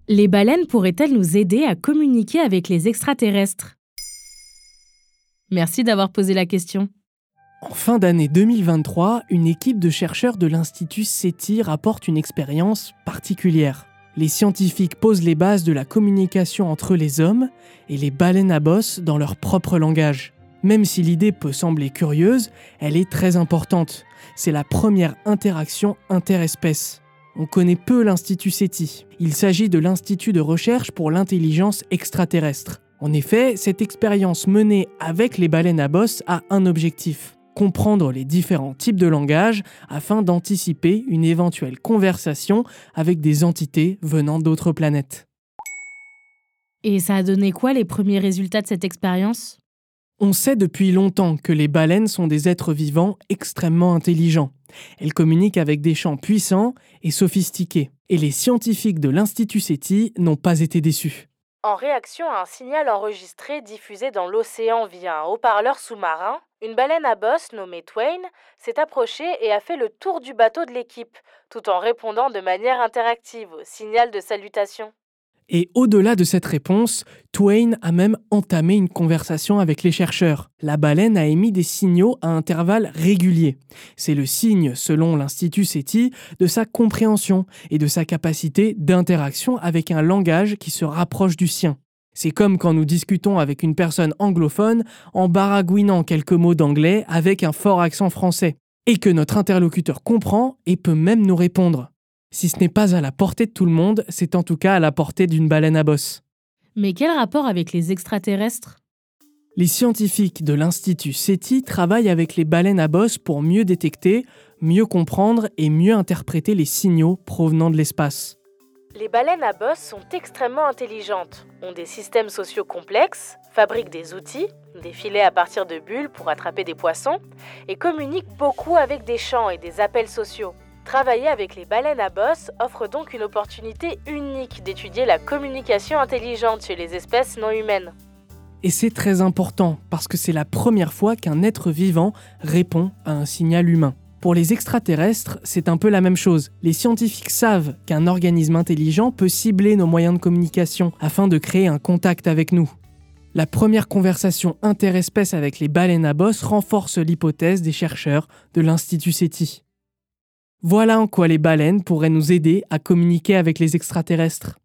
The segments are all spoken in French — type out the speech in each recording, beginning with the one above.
Les baleines pourraient-elles nous aider à communiquer avec les extraterrestres? Merci d'avoir posé la question. En fin d'année 2023, une équipe de chercheurs de l'Institut SETI rapporte une expérience particulière. Les scientifiques posent les bases de la communication entre les hommes et les baleines à bosse dans leur propre langage. Même si l'idée peut sembler curieuse, elle est très importante. C'est la première interaction interespèce. On connaît peu l'Institut SETI. Il s'agit de l'Institut de recherche pour l'intelligence extraterrestre. En effet, cette expérience menée avec les baleines à bosse a un objectif: comprendre les différents types de langage afin d'anticiper une éventuelle conversation avec des entités venant d'autres planètes. Et ça a donné quoi les premiers résultats de cette expérience? On sait depuis longtemps que les baleines sont des êtres vivants extrêmement intelligents. Elles communiquent avec des champs puissants et sophistiqués. Et les scientifiques de l'Institut SETI n'ont pas été déçus. En réaction à un signal enregistré diffusé dans l'océan via un haut-parleur sous-marin, une baleine à bosse nommée Twain s'est approchée et a fait le tour du bateau de l'équipe, tout en répondant de manière interactive au signal de salutation. Et au-delà de cette réponse, Twain a même entamé une conversation avec les chercheurs. La baleine a émis des signaux à intervalles réguliers. C'est le signe, selon l'Institut SETI, de sa compréhension et de sa capacité d'interaction avec un langage qui se rapproche du sien. C'est comme quand nous discutons avec une personne anglophone en baragouinant quelques mots d'anglais avec un fort accent français, et que notre interlocuteur comprend et peut même nous répondre. Si ce n'est pas à la portée de tout le monde, c'est en tout cas à la portée d'une baleine à bosse. Mais quel rapport avec les extraterrestres? Les scientifiques de l'Institut SETI travaillent avec les baleines à bosse pour mieux détecter, mieux comprendre et mieux interpréter les signaux provenant de l'espace. Les baleines à bosse sont extrêmement intelligentes, ont des systèmes sociaux complexes, fabriquent des outils, des filets à partir de bulles pour attraper des poissons, et communiquent beaucoup avec des chants et des appels sociaux. Travailler avec les baleines à bosse offre donc une opportunité unique d'étudier la communication intelligente chez les espèces non humaines. Et c'est très important parce que c'est la première fois qu'un être vivant répond à un signal humain. Pour les extraterrestres, c'est un peu la même chose. Les scientifiques savent qu'un organisme intelligent peut cibler nos moyens de communication afin de créer un contact avec nous. La première conversation interespèce avec les baleines à bosse renforce l'hypothèse des chercheurs de l'Institut SETI. Voilà en quoi les baleines pourraient nous aider à communiquer avec les extraterrestres.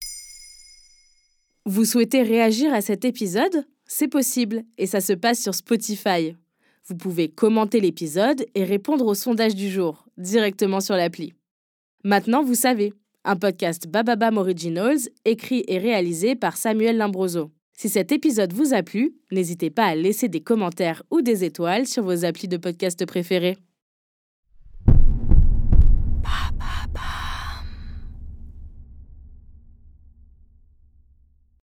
Vous souhaitez réagir à cet épisode? C'est possible, et ça se passe sur Spotify. Vous pouvez commenter l'épisode et répondre au sondage du jour, directement sur l'appli. Maintenant, vous savez, un podcast Bababam Originals, écrit et réalisé par Samuel Limbroso. Si cet épisode vous a plu, n'hésitez pas à laisser des commentaires ou des étoiles sur vos applis de podcast préférés.